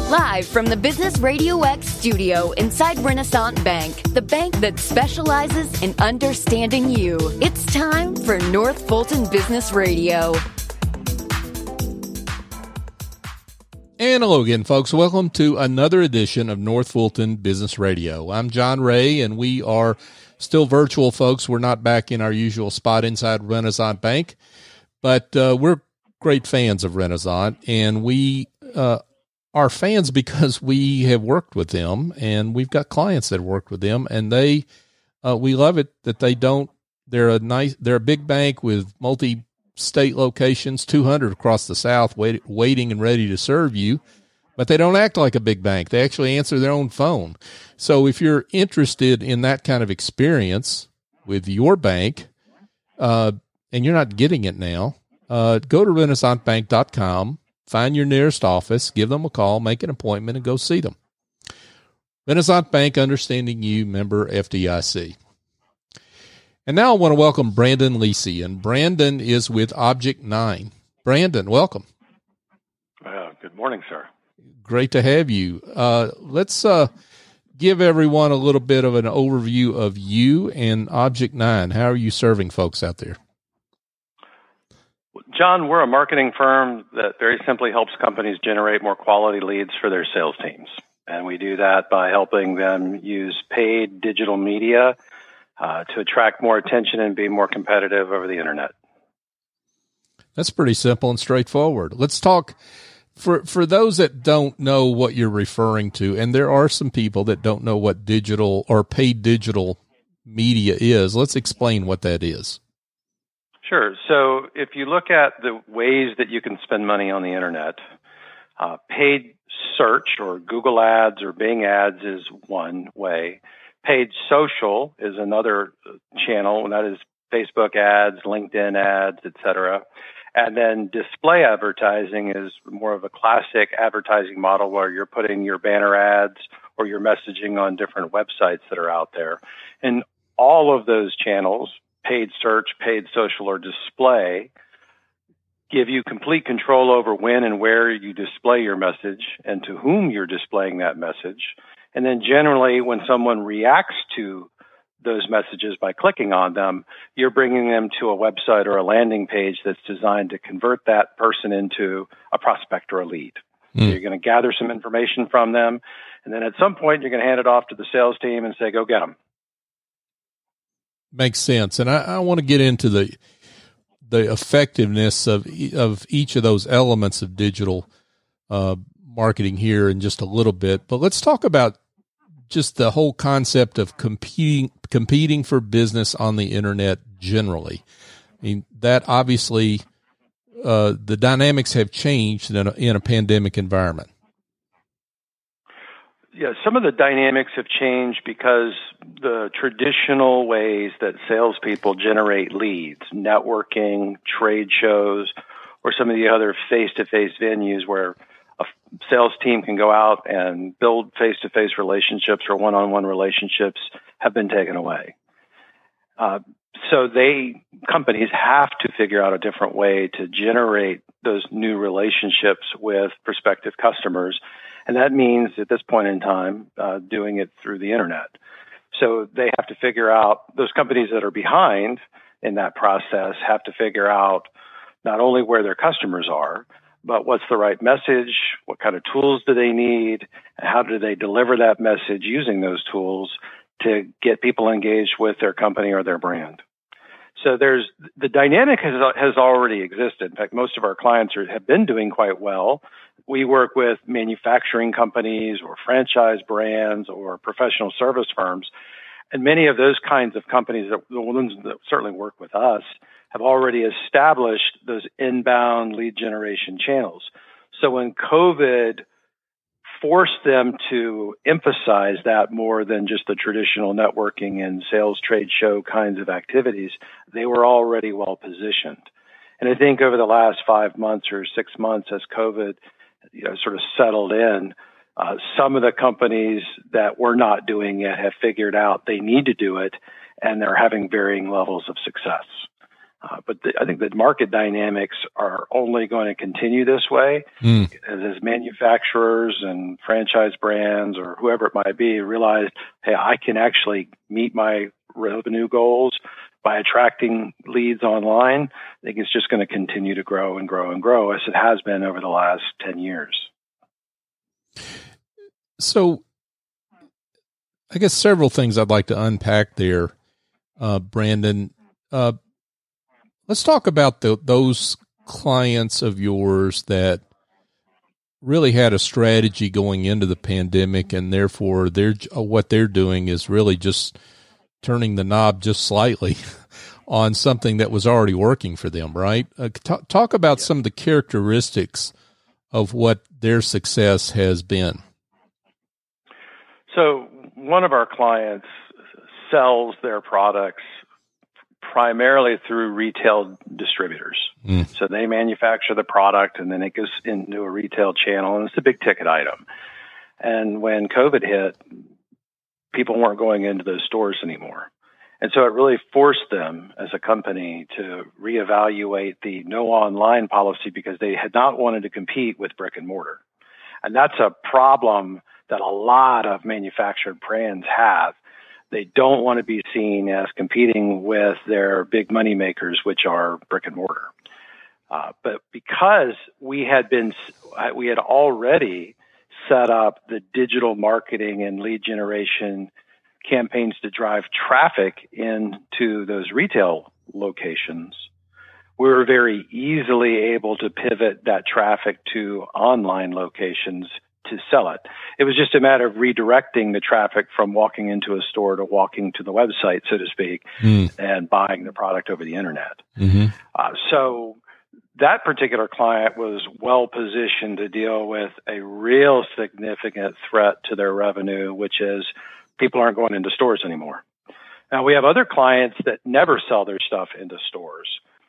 Live from the Business Radio X studio inside Renaissance Bank, the bank that specializes in understanding you. It's time for North Fulton Business Radio. And hello again, folks. Welcome to another edition of North Fulton Business Radio. I'm John Ray, and we are still virtual, folks. We're not back in our usual spot inside Renaissance Bank, but we're great fans of Renaissance, and we are fans because we have worked with them, and we've got clients that worked with them, and we love it that they're a big bank with multi-state locations, 200 across the South, waiting and ready to serve you, but they don't act like a big bank. They actually answer their own phone. So if you're interested in that kind of experience with your bank, and you're not getting it now, go to renaissancebank.com, find your nearest office, give them a call, make an appointment, and go see them. Renaissance Bank, understanding you, member FDIC. And now I want to welcome Brandon Lisi, and Brandon is with Object 9. Brandon, welcome. Good morning, sir. Great to have you. Let's give everyone a little bit of an overview of you and Object 9. How are you serving folks out there? John, we're a marketing firm that very simply helps companies generate more quality leads for their sales teams. And we do that by helping them use paid digital media to attract more attention and be more competitive over the internet. That's pretty simple and straightforward. Let's talk for those that don't know what you're referring to, and there are some people that don't know what digital or paid digital media is. Let's explain what that is. Sure. So if you look at the ways that you can spend money on the internet, paid search or Google ads or Bing ads is one way. Paid social is another channel, and that is Facebook ads, LinkedIn ads, et cetera. And then display advertising is more of a classic advertising model where you're putting your banner ads or your messaging on different websites that are out there. And all of those channels, paid search, paid social, or display, give you complete control over when and where you display your message and to whom you're displaying that message. And then generally, when someone reacts to those messages by clicking on them, you're bringing them to a website or a landing page that's designed to convert that person into a prospect or a lead. So you're going to gather some information from them, and then at some point, you're going to hand it off to the sales team and say, go get them. Makes sense. And I want to get into the effectiveness of each of those elements of digital marketing here in just a little bit. But let's talk about just the whole concept of competing for business on the internet generally. I mean, that obviously the dynamics have changed in a pandemic environment. Yeah, some of the dynamics have changed because the traditional ways that salespeople generate leads, networking, trade shows, or some of the other face-to-face venues where a sales team can go out and build face-to-face relationships or one-on-one relationships have been taken away. So companies have to figure out a different way to generate those new relationships with prospective customers. And that means at this point in time, doing it through the internet. So they have to figure out, those companies that are behind in that process have to figure out not only where their customers are, but what's the right message, what kind of tools do they need, and how do they deliver that message using those tools to get people engaged with their company or their brand. So the dynamic has already existed. In fact, most of our clients have been doing quite well. We work with manufacturing companies or franchise brands or professional service firms. And many of those kinds of companies, the ones that certainly work with us, have already established those inbound lead generation channels. So when COVID forced them to emphasize that more than just the traditional networking and sales trade show kinds of activities, they were already well positioned. And I think over the last 5 months or 6 months, as COVID sort of settled in, some of the companies that were not doing it have figured out they need to do it, and they're having varying levels of success. I think the market dynamics are only going to continue this way as manufacturers and franchise brands or whoever it might be realize, hey, I can actually meet my revenue goals by attracting leads online. I think it's just going to continue to grow and grow and grow as it has been over the last 10 years. So I guess several things I'd like to unpack there, Brandon. Let's talk about those clients of yours that really had a strategy going into the pandemic, and therefore what they're doing is really just turning the knob just slightly on something that was already working for them, right? Talk about some of the characteristics of what their success has been. So one of our clients sells their products primarily through retail distributors. So they manufacture the product and then it goes into a retail channel, and it's a big ticket item. And when COVID hit, people weren't going into those stores anymore. And so it really forced them as a company to reevaluate the no online policy because they had not wanted to compete with brick and mortar. And that's a problem that a lot of manufactured brands have. They don't want to be seen as competing with their big money makers, which are brick and mortar. But because we had already set up the digital marketing and lead generation campaigns to drive traffic into those retail locations, we were very easily able to pivot that traffic to online locations to sell it. It was just a matter of redirecting the traffic from walking into a store to walking to the website, so to speak, and buying the product over the internet. So that particular client was well positioned to deal with a real significant threat to their revenue, which is people aren't going into stores anymore. Now, we have other clients that never sell their stuff into stores.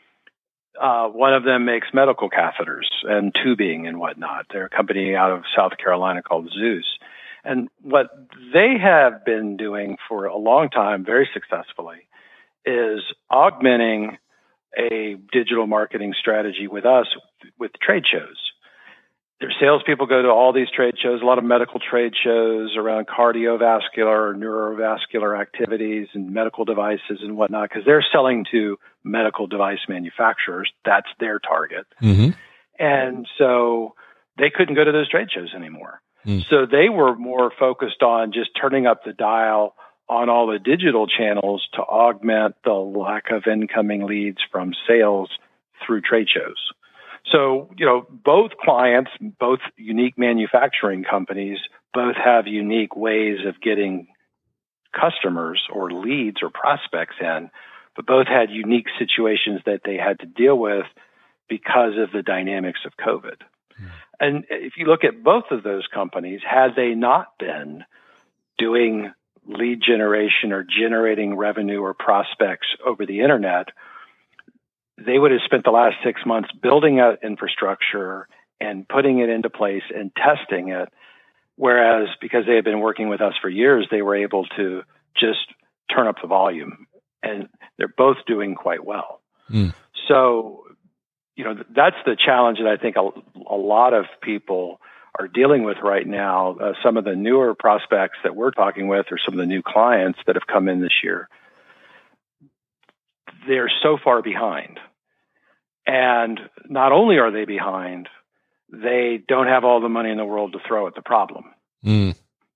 One of them makes medical catheters and tubing and whatnot. They're a company out of South Carolina called Zeus. And what they have been doing for a long time, very successfully, is augmenting a digital marketing strategy with us with trade shows. Their salespeople go to all these trade shows, a lot of medical trade shows around cardiovascular or neurovascular activities and medical devices and whatnot, because they're selling to medical device manufacturers. That's their target. And so they couldn't go to those trade shows anymore. So they were more focused on just turning up the dial on all the digital channels to augment the lack of incoming leads from sales through trade shows. So, both clients, both unique manufacturing companies, both have unique ways of getting customers or leads or prospects in, but both had unique situations that they had to deal with because of the dynamics of COVID. And if you look at both of those companies, had they not been doing lead generation or generating revenue or prospects over the internet, they would have spent the last 6 months building out infrastructure and putting it into place and testing it. Whereas because they had been working with us for years, they were able to just turn up the volume, and they're both doing quite well. So, that's the challenge that I think a lot of people are dealing with right now. Some of the newer prospects that we're talking with or some of the new clients that have come in this year, they're so far behind. And not only are they behind, they don't have all the money in the world to throw at the problem. And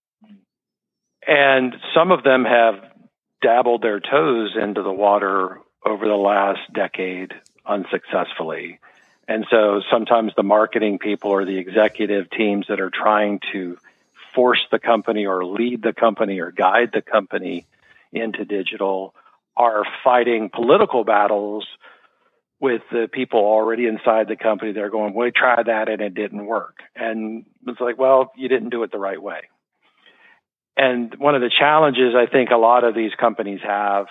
some of them have dabbled their toes into the water over the last decade unsuccessfully. And so sometimes the marketing people or the executive teams that are trying to force the company or lead the company or guide the company into digital are fighting political battles with the people already inside the company. They're going, we tried that and it didn't work. And it's like, well, you didn't do it the right way. And one of the challenges I think a lot of these companies have,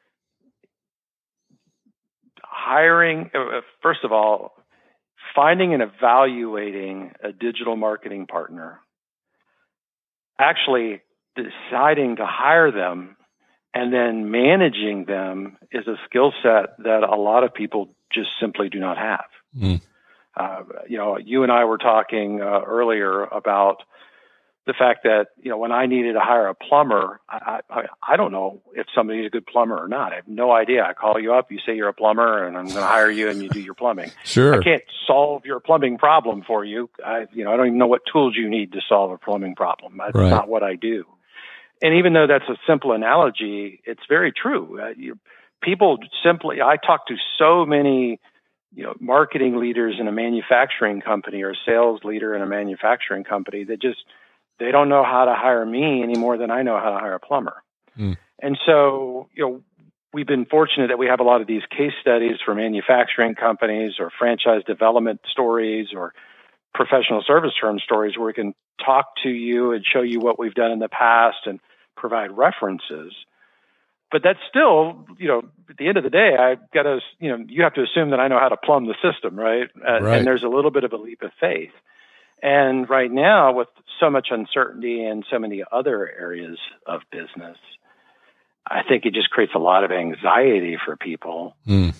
first of all, finding and evaluating a digital marketing partner, actually deciding to hire them And then managing them is a skill set that a lot of people just simply do not have. Mm. You and I were talking earlier about the fact that, when I needed to hire a plumber, I don't know if somebody's a good plumber or not. I have no idea. I call you up, you say you're a plumber, and I'm going to hire you, and you do your plumbing. Sure. I can't solve your plumbing problem for you. I don't even know what tools you need to solve a plumbing problem. That's Right. not what I do. And even though that's a simple analogy, it's very true. I talk to so many, marketing leaders in a manufacturing company or a sales leader in a manufacturing company that they don't know how to hire me any more than I know how to hire a plumber. Mm. And so, we've been fortunate that we have a lot of these case studies for manufacturing companies or franchise development stories or professional service firm stories where we can talk to you and show you what we've done in the past and provide references. But that's still, at the end of the day, I've got to, you have to assume that I know how to plumb the system, right? Right. And there's a little bit of a leap of faith. And right now, with so much uncertainty in so many other areas of business, I think it just creates a lot of anxiety for people. Mm.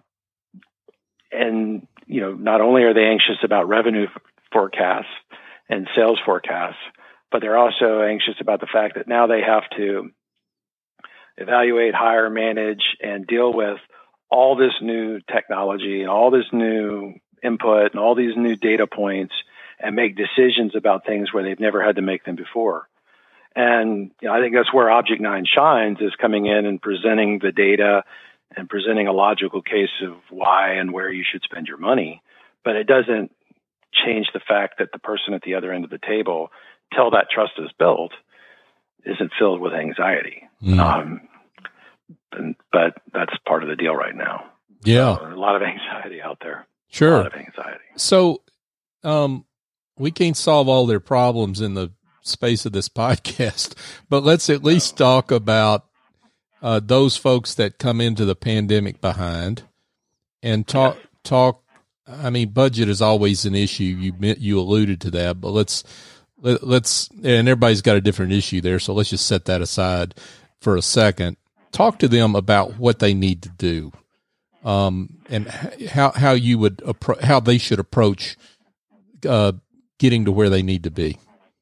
And, not only are they anxious about revenue forecasts and sales forecasts, but they're also anxious about the fact that now they have to evaluate, hire, manage, and deal with all this new technology and all this new input and all these new data points and make decisions about things where they've never had to make them before. And I think that's where Object 9 shines, is coming in and presenting the data and presenting a logical case of why and where you should spend your money. But it doesn't change the fact that the person at the other end of the table, till that trust is built, isn't filled with anxiety. Mm. But that's part of the deal right now. Yeah. So a lot of anxiety out there. Sure. A lot of anxiety. So, we can't solve all their problems in the space of this podcast, but let's at least talk about those folks that come into the pandemic behind, and talk. I mean, budget is always an issue. You alluded to that, but let's, and everybody's got a different issue there. So let's just set that aside for a second. Talk to them about what they need to do, and how you would how they should approach getting to where they need to be.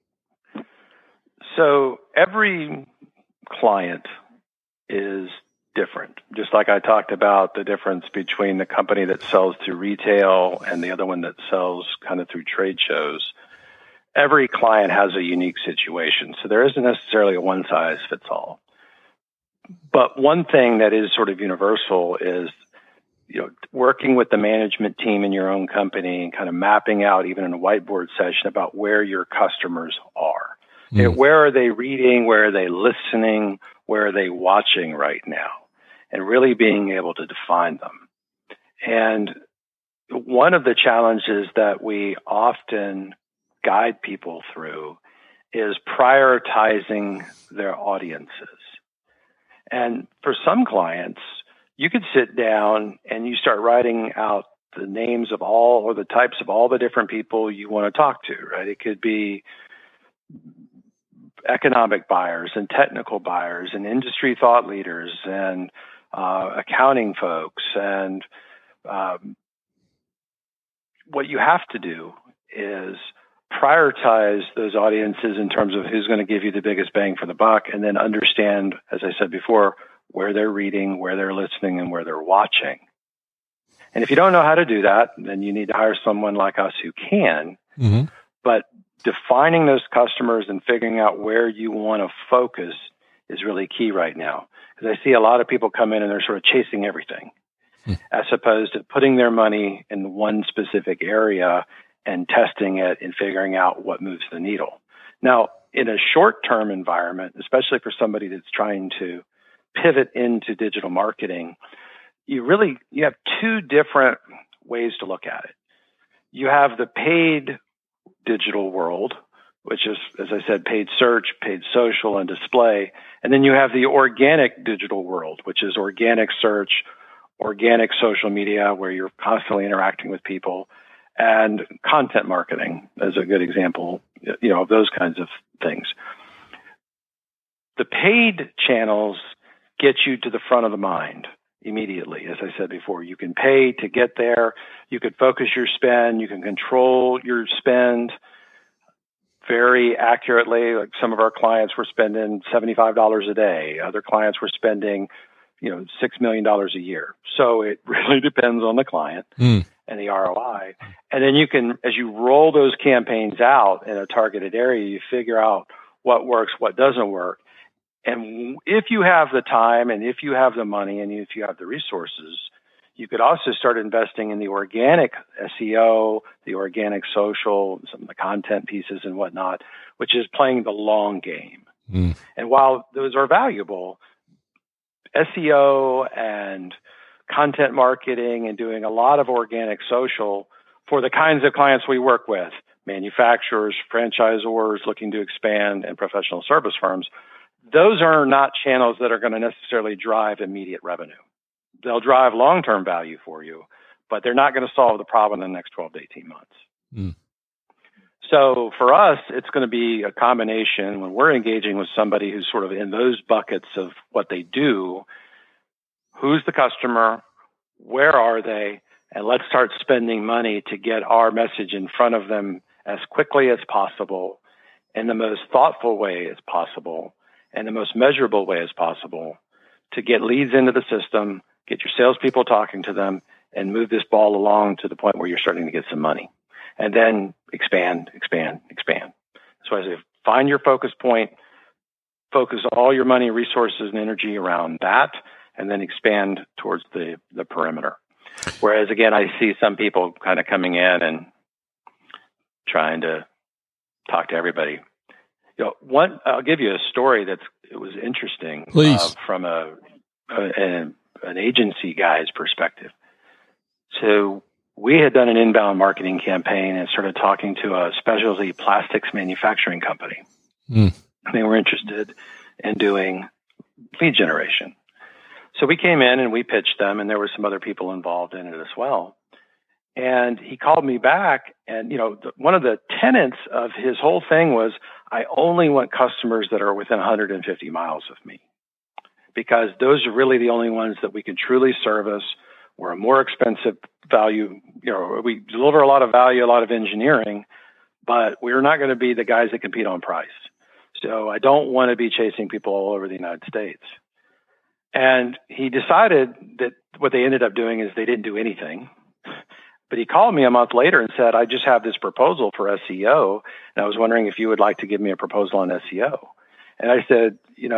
So every client is different. Just like I talked about the difference between the company that sells to retail and the other one that sells kind of through trade shows. Every client has a unique situation. So there isn't necessarily a one size fits all. But one thing that is sort of universal is, working with the management team in your own company and kind of mapping out, even in a whiteboard session, about where your customers are. Mm. Where are they reading? Where are they listening? Where are they watching right now? And really being able to define them. And one of the challenges that we often guide people through is prioritizing their audiences. And for some clients, you could sit down and you start writing out the names of all, or the types of all the different people you want to talk to, right? It could be economic buyers and technical buyers and industry thought leaders and accounting folks. And what you have to do is prioritize those audiences in terms of who's going to give you the biggest bang for the buck, and then understand, as I said before, where they're reading, where they're listening, and where they're watching. And if you don't know how to do that, then you need to hire someone like us who can. Mm-hmm. But defining those customers and figuring out where you want to focus is really key right now. Because I see a lot of people come in and they're sort of chasing everything, as opposed to putting their money in one specific area and testing it and figuring out what moves the needle. Now, in a short-term environment, especially for somebody that's trying to pivot into digital marketing, you have two different ways to look at it. You have the paid digital world, which is, as I said, paid search, paid social, and display. And then you have the organic digital world, which is organic search, organic social media, where you're constantly interacting with people, and content marketing as a good example, of those kinds of things. The paid channels get you to the front of the mind immediately. As I said before, you can pay to get there. You could focus your spend. You can control your spend very accurately. Like some of our clients were spending $75 a day. Other clients were spending, $6 million a year. So it really depends on the client and the ROI. And then you can, as you roll those campaigns out in a targeted area, you figure out what works, what doesn't work. And if you have the time and if you have the money and if you have the resources, you could also start investing in the organic SEO, the organic social, some of the content pieces and whatnot, which is playing the long game. And while those are valuable, SEO and content marketing and doing a lot of organic social for the kinds of clients we work with, manufacturers, franchisors looking to expand, and professional service firms, those are not channels that are going to necessarily drive immediate revenue. They'll drive long-term value for you, but they're not going to solve the problem in the next 12 to 18 months. So for us, it's going to be a combination when we're engaging with somebody who's sort of in those buckets of what they do. Who's the customer? Where are they? And let's start spending money to get our message in front of them as quickly as possible, in the most thoughtful way as possible, and the most measurable way as possible, to get leads into the system, get your salespeople talking to them, and move this ball along to the point where you're starting to get some money. And then expand. So I say, find your focus point, focus all your money, resources, and energy around that, and then expand towards the perimeter. Whereas, again, I see some people kind of coming in and trying to talk to everybody. I'll give you a story it was interesting. Please. From an agency guy's perspective. So we had done an inbound marketing campaign and started talking to a specialty plastics manufacturing company. They were interested in doing lead generation. So we came in and we pitched them, and there were some other people involved in it as well. And he called me back, and one of the tenets of his whole thing was, I only want customers that are within 150 miles of me, because those are really the only ones that we can truly service. We're a more expensive value. We deliver a lot of value, a lot of engineering, but we're not going to be the guys that compete on price. So I don't want to be chasing people all over the United States. And he decided that what they ended up doing is they didn't do anything. But he called me a month later and said, I just have this proposal for SEO, and I was wondering if you would like to give me a proposal on SEO. And I said,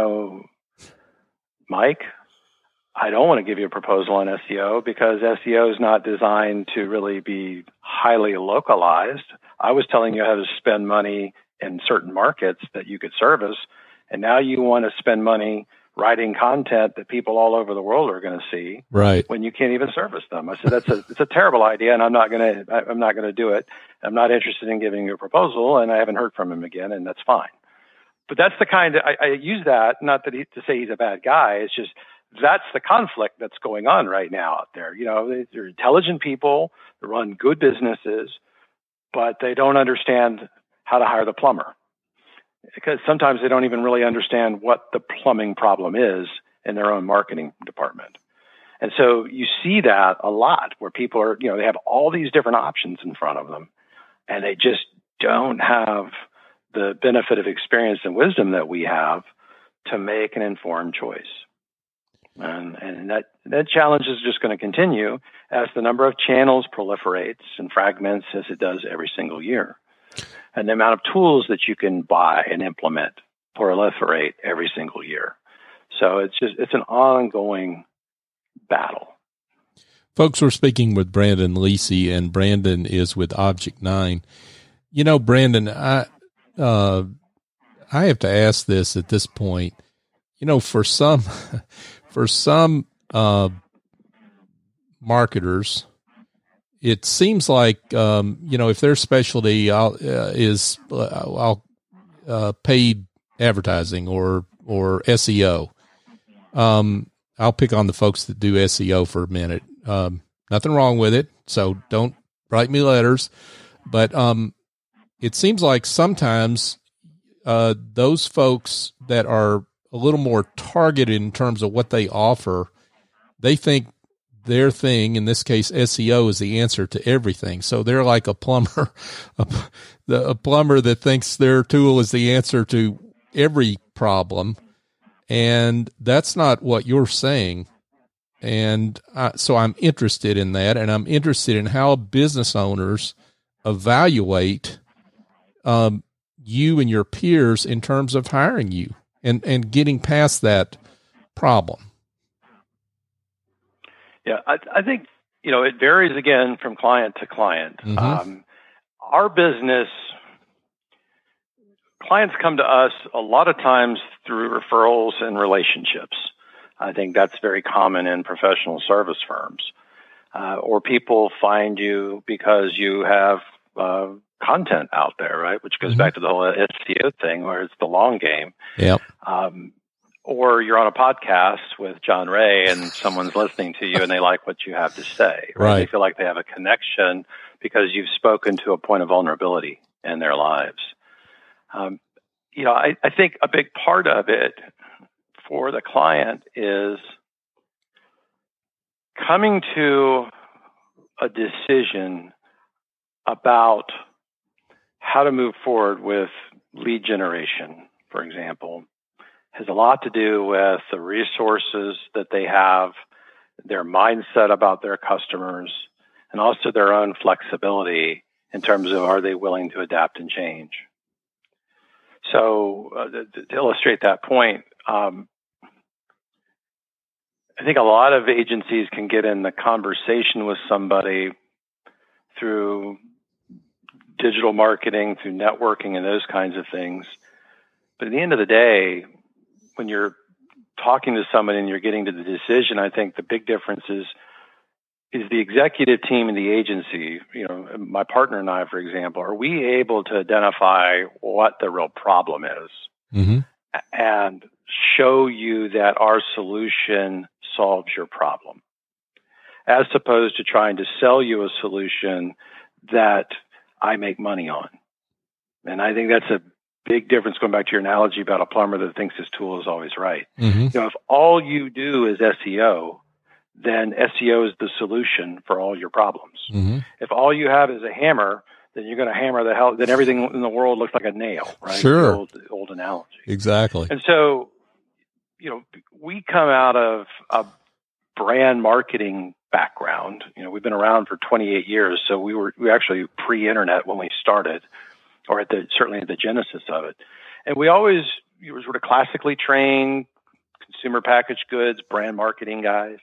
Mike, I don't want to give you a proposal on SEO because SEO is not designed to really be highly localized. I was telling you how to spend money in certain markets that you could service, and now you want to spend money writing content that people all over the world are going to see, right, when you can't even service them. I said, it's a terrible idea, and I'm not going to do it. I'm not interested in giving you a proposal, and I haven't heard from him again, and that's fine. But that's the kind of, I use that, not to say he's a bad guy. It's just, that's the conflict that's going on right now out there. They're intelligent people, they run good businesses, but they don't understand how to hire the plumber, because sometimes they don't even really understand what the plumbing problem is in their own marketing department. And so you see that a lot where people are, they have all these different options in front of them, and they just don't have the benefit of experience and wisdom that we have to make an informed choice. And that challenge is just going to continue as the number of channels proliferates and fragments, as it does every single year. And the amount of tools that you can buy and implement proliferate every single year. So it's an ongoing battle. Folks, we're speaking with Brandon Lisi, and Brandon is with Object 9. Brandon, I have to ask this at this point. For some marketers, it seems like, if their specialty is paid advertising or SEO, I'll pick on the folks that do SEO for a minute. Nothing wrong with it, so don't write me letters. But it seems like sometimes those folks that are a little more targeted in terms of what they offer. They think their thing, in this case, SEO, is the answer to everything. So they're like a plumber, a plumber that thinks their tool is the answer to every problem. And that's not what you're saying. And so I'm interested in that, and I'm interested in how business owners evaluate you and your peers in terms of hiring you and getting past that problem. Yeah, I think, it varies again from client to client. Mm-hmm. Our business, clients come to us a lot of times through referrals and relationships. I think that's very common in professional service firms. Or people find you because you have content out there, right? Which goes back to the whole SEO thing, where it's the long game. Yep. Or you're on a podcast with John Ray and someone's listening to you and they like what you have to say. Right? They feel like they have a connection because you've spoken to a point of vulnerability in their lives. I think a big part of it for the client is coming to a decision about how to move forward with lead generation, for example, has a lot to do with the resources that they have, their mindset about their customers, and also their own flexibility in terms of are they willing to adapt and change. So to illustrate that point, I think a lot of agencies can get in the conversation with somebody through digital marketing, through networking and those kinds of things. But at the end of the day, when you're talking to somebody and you're getting to the decision, I think the big difference is the executive team and the agency, my partner and I, for example, are we able to identify what the real problem is and show you that our solution solves your problem, as opposed to trying to sell you a solution that I make money on. And I think that's a big difference, going back to your analogy about a plumber that thinks his tool is always right. If all you do is SEO, then SEO is the solution for all your problems. If all you have is a hammer, then you're going to hammer the hell, then everything in the world looks like a nail, right? Sure. The old analogy. Exactly. And so, we come out of a brand marketing background. We've been around for 28 years, so we were actually pre-internet when we started, or certainly at the genesis of it. And we were sort of classically trained consumer packaged goods, brand marketing guys.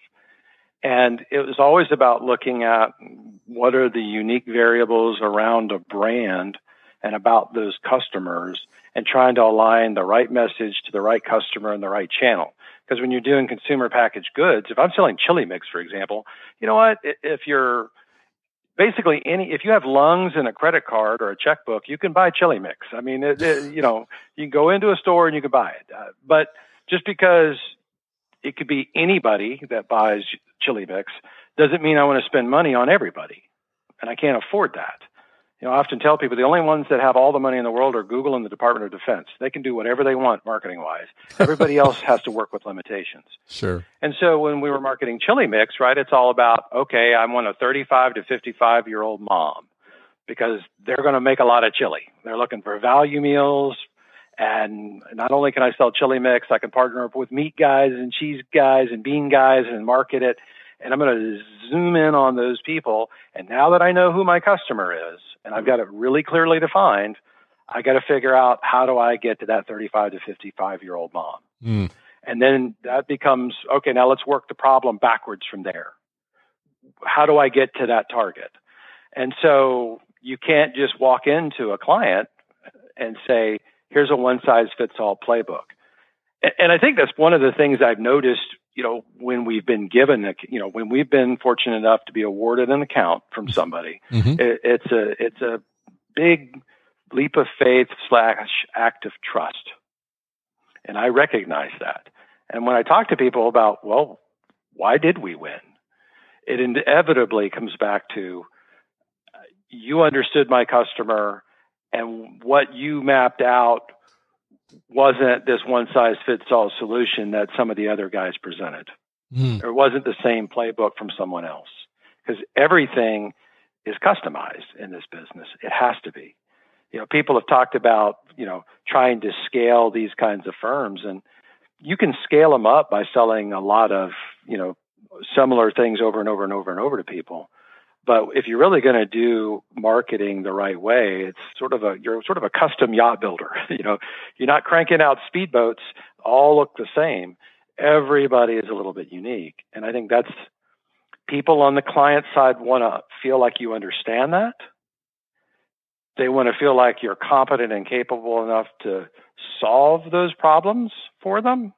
And it was always about looking at what are the unique variables around a brand and about those customers, and trying to align the right message to the right customer and the right channel. Because when you're doing consumer packaged goods, if I'm selling chili mix, for example, you know what? If you're basically if you have lungs and a credit card or a checkbook, you can buy chili mix. I mean, you can go into a store and you can buy it. But just because it could be anybody that buys chili mix doesn't mean I want to spend money on everybody. And I can't afford that. I often tell people the only ones that have all the money in the world are Google and the Department of Defense. They can do whatever they want marketing-wise. Everybody else has to work with limitations. Sure. And so when we were marketing chili mix, right, it's all about, okay, I want a 35 to 55-year-old mom because they're going to make a lot of chili. They're looking for value meals. And not only can I sell chili mix, I can partner up with meat guys and cheese guys and bean guys and market it. And I'm going to zoom in on those people. And now that I know who my customer is, and I've got it really clearly defined, I got to figure out how do I get to that 35 to 55-year-old mom. And then that becomes, okay, now let's work the problem backwards from there. How do I get to that target? And so you can't just walk into a client and say, here's a one-size-fits-all playbook. And I think that's one of the things I've noticed, when we've been given, when we've been fortunate enough to be awarded an account from somebody, it's a big leap of faith / act of trust. And I recognize that. And when I talk to people about, well, why did we win? It inevitably comes back to you understood my customer, and what you mapped out wasn't this one-size-fits-all solution that some of the other guys presented. Or wasn't the same playbook from someone else. Because everything is customized in this business. It has to be. People have talked about, trying to scale these kinds of firms, and you can scale them up by selling a lot of, similar things over and over and over and over to people. But if you're really going to do marketing the right way, it's you're sort of a custom yacht builder. You're not cranking out speedboats all look the same. Everybody is a little bit unique. And I think that's people on the client side want to feel like you understand that. They want to feel like you're competent and capable enough to solve those problems for them.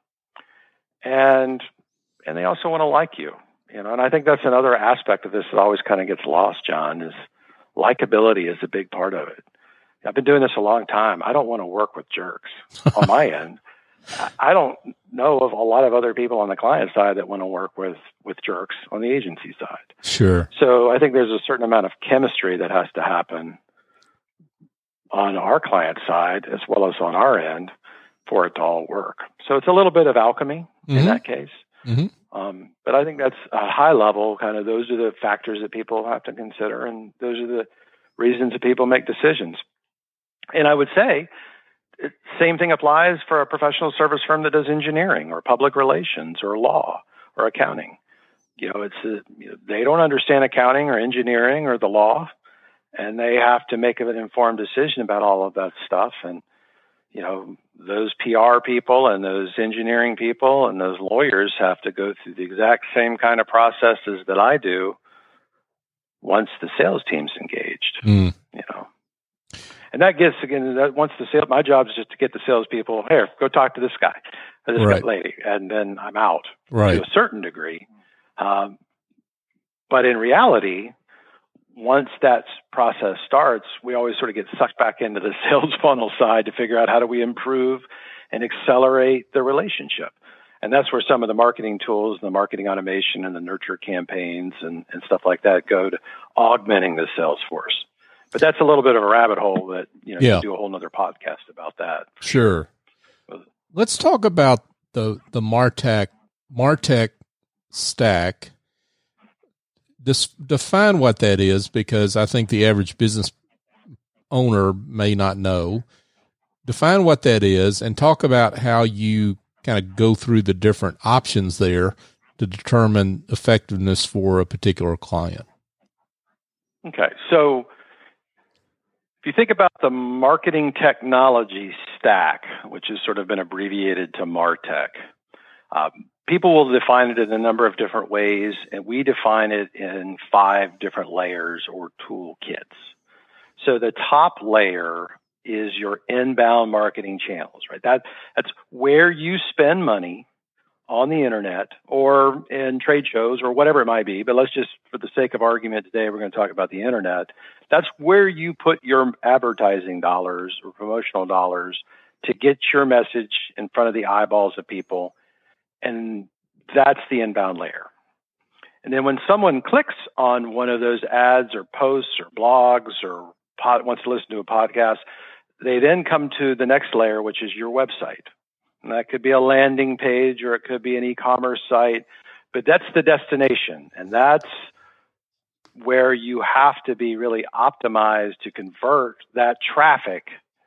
And they also want to like you. And I think that's another aspect of this that always kind of gets lost, John, is likability is a big part of it. I've been doing this a long time. I don't want to work with jerks on my end. I don't know of a lot of other people on the client side that want to work with jerks on the agency side. Sure. So I think there's a certain amount of chemistry that has to happen on our client side as well as on our end for it to all work. So it's a little bit of alchemy in that case. But I think that's a high level, kind of those are the factors that people have to consider, and those are the reasons that people make decisions. And I would say same thing applies for a professional service firm that does engineering or public relations or law or accounting. They don't understand accounting or engineering or the law, and they have to make an informed decision about all of that stuff. And, those PR people and those engineering people and those lawyers have to go through the exact same kind of processes that I do once the sales team's engaged, And that gets, again, my job is just to get the salespeople, here, go talk to this guy or this lady, and then I'm out to a certain degree. But in reality, once that process starts, we always sort of get sucked back into the sales funnel side to figure out how do we improve and accelerate the relationship. And that's where some of the marketing tools, the marketing automation and the nurture campaigns and stuff like that go to augmenting the sales force. But that's a little bit of a rabbit hole that, you do a whole nother podcast about that. Sure. Let's talk about the MarTech stack. Define what that is, because I think the average business owner may not know. Define what that is and talk about how you kind of go through the different options there to determine effectiveness for a particular client. Okay. So if you think about the marketing technology stack, which has sort of been abbreviated to MarTech, people will define it in a number of different ways, and we define it in 5 different layers or toolkits. So the top layer is your inbound marketing channels, right? That's where you spend money on the internet or in trade shows or whatever it might be. But let's just, for the sake of argument today, we're going to talk about the internet. That's where you put your advertising dollars or promotional dollars to get your message in front of the eyeballs of people. And that's the inbound layer. And then when someone clicks on one of those ads or posts or blogs or wants to listen to a podcast, they then come to the next layer, which is your website. And that could be a landing page or it could be an e-commerce site, but that's the destination. And that's where you have to be really optimized to convert that traffic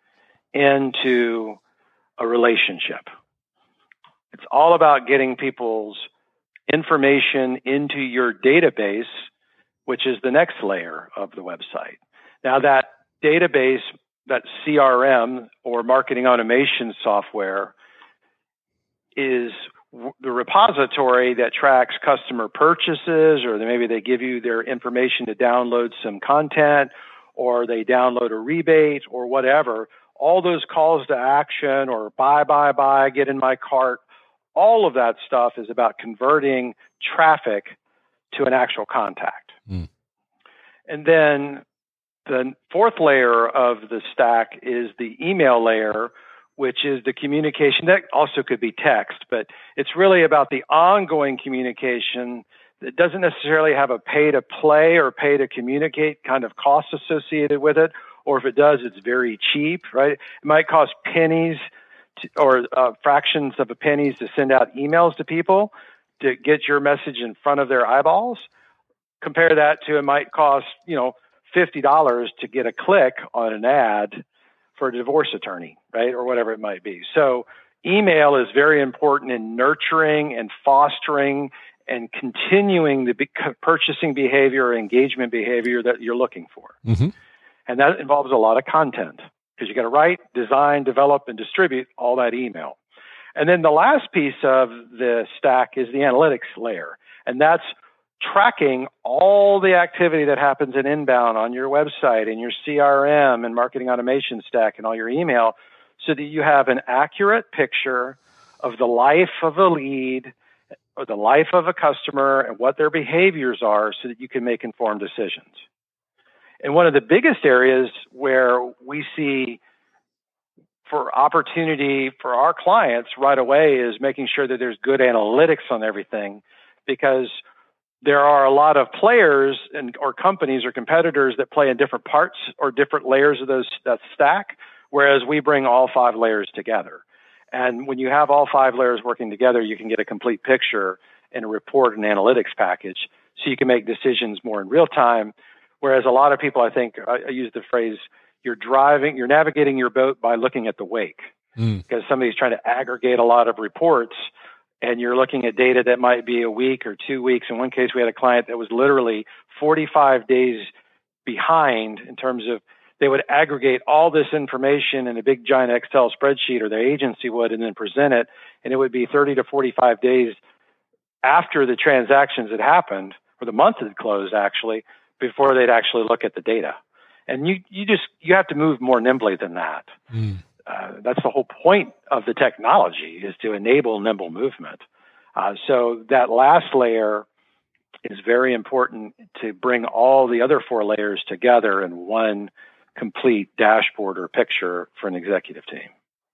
into a relationship. It's all about getting people's information into your database, which is the next layer of the website. Now that database, that CRM or marketing automation software, is the repository that tracks customer purchases, or maybe they give you their information to download some content, or they download a rebate or whatever. All those calls to action or buy, get in my cart, all of that stuff is about converting traffic to an actual contact. And then the 4th layer of the stack is the email layer, which is the communication. That also could be text, but it's really about the ongoing communication that doesn't necessarily have a pay to play or pay to communicate kind of cost associated with it. Or if it does, it's very cheap, right? It might cost pennies or fractions of a pennies to send out emails to people to get your message in front of their eyeballs. Compare that to it might cost, $50 to get a click on an ad for a divorce attorney, right? Or whatever it might be. So email is very important in nurturing and fostering and continuing the purchasing behavior or engagement behavior that you're looking for. Mm-hmm. And that involves a lot of content because you got to write, design, develop, and distribute all that email. And then the last piece of the stack is the analytics layer. And that's tracking all the activity that happens in inbound on your website and your CRM and marketing automation stack and all your email so that you have an accurate picture of the life of a lead or the life of a customer and what their behaviors are so that you can make informed decisions. And one of the biggest areas where we see for opportunity for our clients right away is making sure that there's good analytics on everything, because there are a lot of players or companies or competitors that play in different parts or different layers of that stack, whereas we bring all 5 layers together. And when you have all 5 layers working together, you can get a complete picture in a report and analytics package, so you can make decisions more in real time. Whereas a lot of people, I think, I use the phrase, you're navigating your boat by looking at the wake, because somebody's trying to aggregate a lot of reports, and you're looking at data that might be a week or 2 weeks. In one case, we had a client that was literally 45 days behind in terms of they would aggregate all this information in a big giant Excel spreadsheet, or their agency would, and then present it. And it would be 30 to 45 days after the transactions had happened, or the month had closed actually, before they'd actually look at the data. And you have to move more nimbly than that. That's the whole point of the technology, is to enable nimble movement. So that last layer is very important to bring all the other 4 layers together in one complete dashboard or picture for an executive team.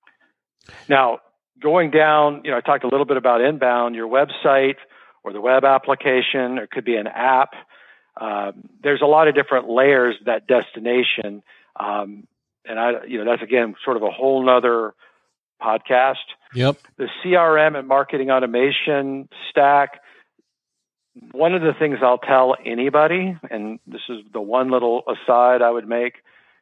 Now, going down, I talked a little bit about inbound, your website or the web application, or it could be an app. There's a lot of different layers, that destination. And that's again, sort of a whole nother podcast. Yep. The CRM and marketing automation stack. One of the things I'll tell anybody, and this is the one little aside I would make,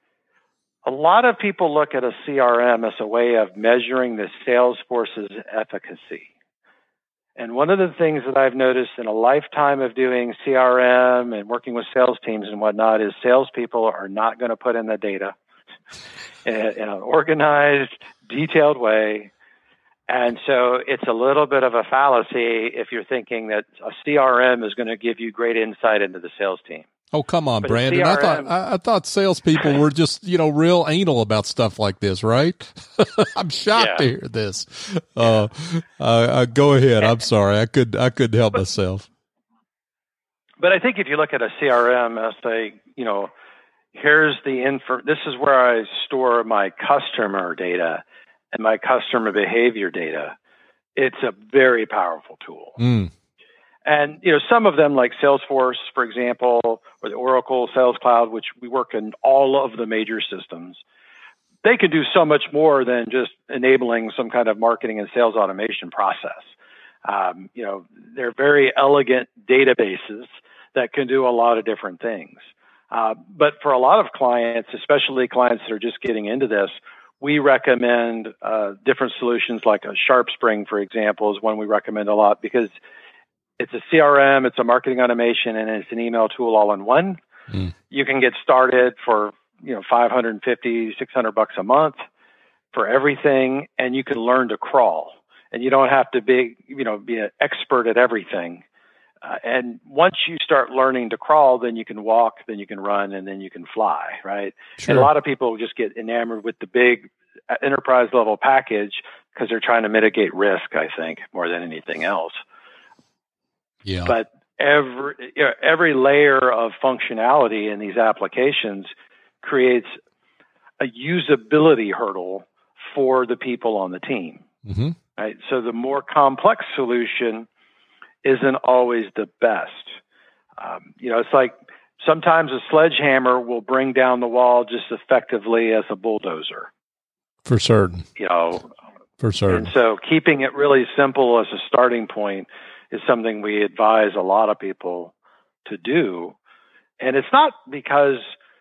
a lot of people look at a CRM as a way of measuring the sales force's efficacy. And one of the things that I've noticed in a lifetime of doing CRM and working with sales teams and whatnot is salespeople are not going to put in the data in an organized, detailed way. And so it's a little bit of a fallacy if you're thinking that a CRM is going to give you great insight into the sales team. Oh, come on, But Brandon. CRM I thought salespeople were just, real anal about stuff like this, right? I'm shocked to hear this. Go ahead. I'm sorry. I couldn't help myself. But I think if you look at a CRM as here's the this is where I store my customer data and my customer behavior data. It's a very powerful tool. And, some of them like Salesforce, for example, or the Oracle Sales Cloud, which we work in all of the major systems, they can do so much more than just enabling some kind of marketing and sales automation process. They're very elegant databases that can do a lot of different things. But for a lot of clients, especially clients that are just getting into this, we recommend different solutions like a SharpSpring, for example, is one we recommend a lot, because it's a CRM, it's a marketing automation, and it's an email tool all in one. You can get started for $550, $600 a month for everything, and you can learn to crawl. And you don't have to be an expert at everything. And once you start learning to crawl, then you can walk, then you can run, and then you can fly, right? Sure. And a lot of people just get enamored with the big enterprise level package because they're trying to mitigate risk, I think, more than anything else. Yeah. But every layer of functionality in these applications creates a usability hurdle for the people on the team. Mm-hmm. Right? So the more complex solution isn't always the best. It's like sometimes a sledgehammer will bring down the wall just effectively as a bulldozer. For certain. For certain. And so keeping it really simple as a starting point is something we advise a lot of people to do. And it's not because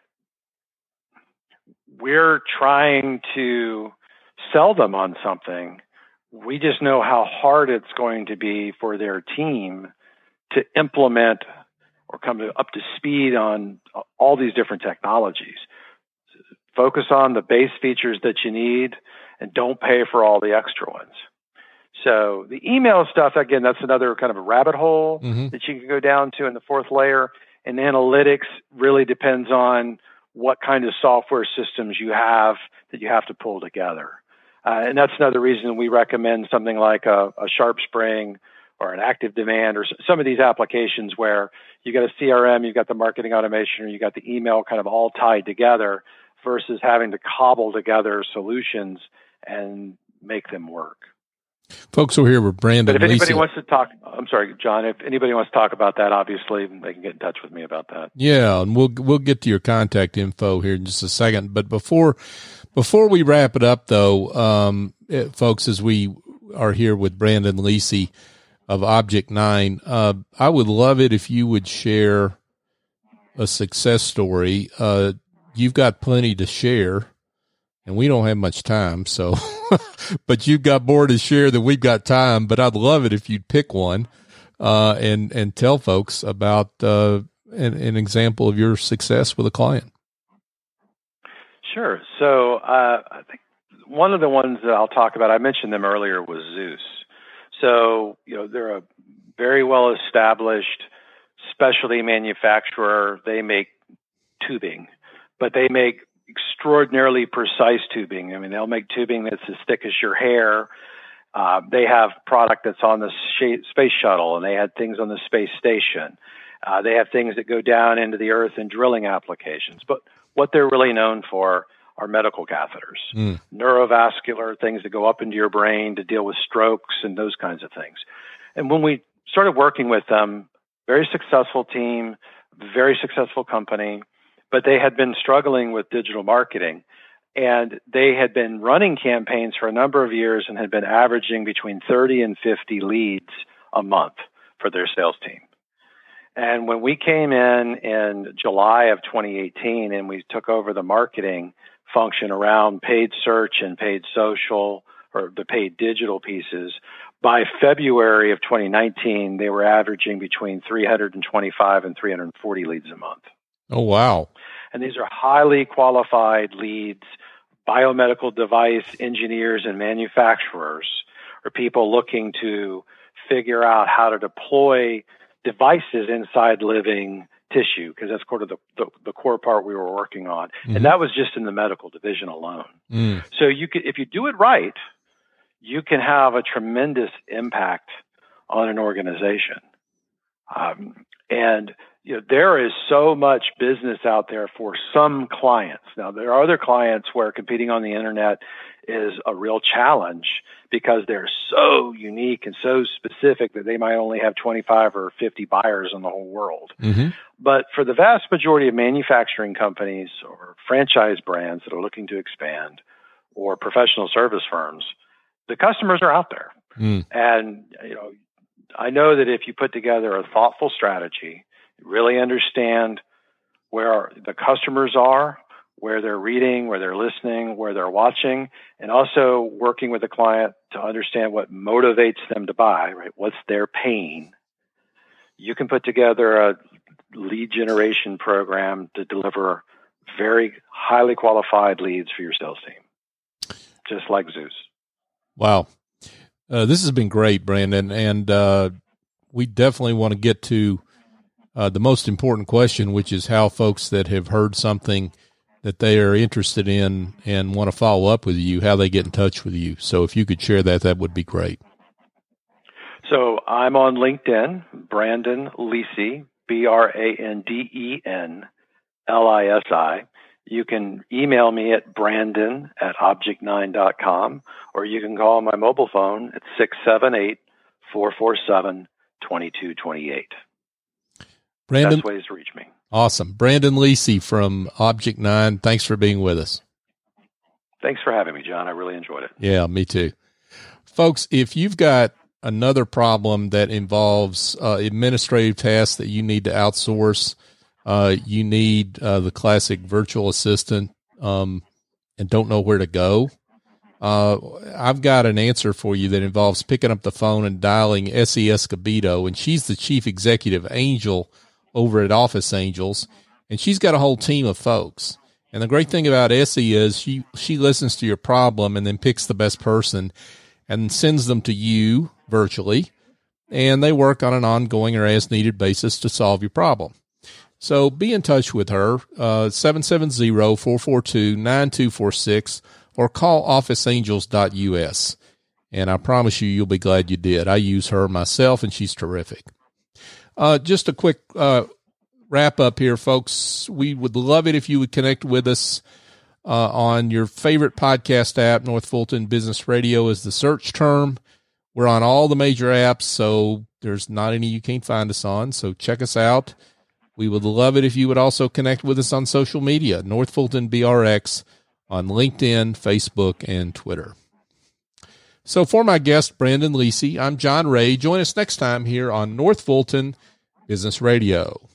we're trying to sell them on something. We just know how hard it's going to be for their team to implement or come up to speed on all these different technologies. Focus on the base features that you need and don't pay for all the extra ones. So the email stuff, again, that's another kind of a rabbit hole that you can go down to in the fourth layer. And analytics really depends on what kind of software systems you have that you have to pull together. And that's another reason we recommend something like a SharpSpring or an Active Demand or some of these applications where you got a CRM, you've got the marketing automation, or you got the email kind of all tied together versus having to cobble together solutions and make them work. Folks, we're here with Brandon. But if anybody Lisi. wants to talk, I'm sorry, John, if anybody wants to talk about that, obviously they can get in touch with me about that. Yeah, and we'll get to your contact info here in just a second. But before we wrap it up, though, folks, as we are here with Brandon Lisi of Object 9, I would love it if you would share a success story. You've got plenty to share, and we don't have much time, so but you've got more to share than we've got time. But I'd love it if you'd pick one and tell folks about an example of your success with a client. Sure. So I think one of the ones that I'll talk about, I mentioned them earlier, was Zeus. So, they're a very well-established specialty manufacturer. They make tubing, but they make extraordinarily precise tubing. I mean, they'll make tubing that's as thick as your hair. They have product that's on the space shuttle, and they had things on the space station. They have things that go down into the earth in drilling applications. But what they're really known for are medical catheters, neurovascular things that go up into your brain to deal with strokes and those kinds of things. And when we started working with them, very successful team, very successful company, but they had been struggling with digital marketing. And they had been running campaigns for a number of years and had been averaging between 30 and 50 leads a month for their sales team. And when we came in July of 2018 and we took over the marketing function around paid search and paid social, or the paid digital pieces, by February of 2019, they were averaging between 325 and 340 leads a month. Oh, wow. And these are highly qualified leads, biomedical device engineers and manufacturers, or people looking to figure out how to deploy devices inside living tissue, because that's sort of the core part we were working on. And that was just in the medical division alone. So if you do it right, you can have a tremendous impact on an organization. And there is so much business out there for some clients. Now, there are other clients where competing on the internet is a real challenge because they're so unique and so specific that they might only have 25 or 50 buyers in the whole world. But for the vast majority of manufacturing companies or franchise brands that are looking to expand, or professional service firms, the customers are out there. And, I know that if you put together a thoughtful strategy, really understand where the customers are, where they're reading, where they're listening, where they're watching, and also working with the client to understand what motivates them to buy, right? What's their pain? You can put together a lead generation program to deliver very highly qualified leads for your sales team, just like Zeus. Wow. This has been great, Brandon, and we definitely want to get to the most important question, which is how folks that have heard something that they are interested in and want to follow up with you, how they get in touch with you. So if you could share that, that would be great. So I'm on LinkedIn, Brandon Lisi, BrandenLisi. You can email me at brandon@object9.com, or you can call my mobile phone at 678-447-2228. Brandon, best ways to reach me. Awesome. Brandon Lisi from Object 9. Thanks for being with us. Thanks for having me, John. I really enjoyed it. Yeah, me too. Folks, if you've got another problem that involves administrative tasks that you need to outsource, you need the classic virtual assistant and don't know where to go, I've got an answer for you that involves picking up the phone and dialing Essie Escobedo, and she's the chief executive angel over at Office Angels, and she's got a whole team of folks. And the great thing about Essie is she listens to your problem and then picks the best person and sends them to you virtually, and they work on an ongoing or as-needed basis to solve your problem. So be in touch with her, 770-442-9246, or call officeangels.us. And I promise you'll be glad you did. I use her myself, and she's terrific. Just a quick wrap up here, folks. We would love it if you would connect with us on your favorite podcast app. North Fulton Business Radio is the search term. We're on all the major apps, so there's not any you can't find us on. So check us out. We would love it if you would also connect with us on social media, North Fulton BRX, on LinkedIn, Facebook, and Twitter. So for my guest, Brandon Lisi, I'm John Ray. Join us next time here on North Fulton Business Radio.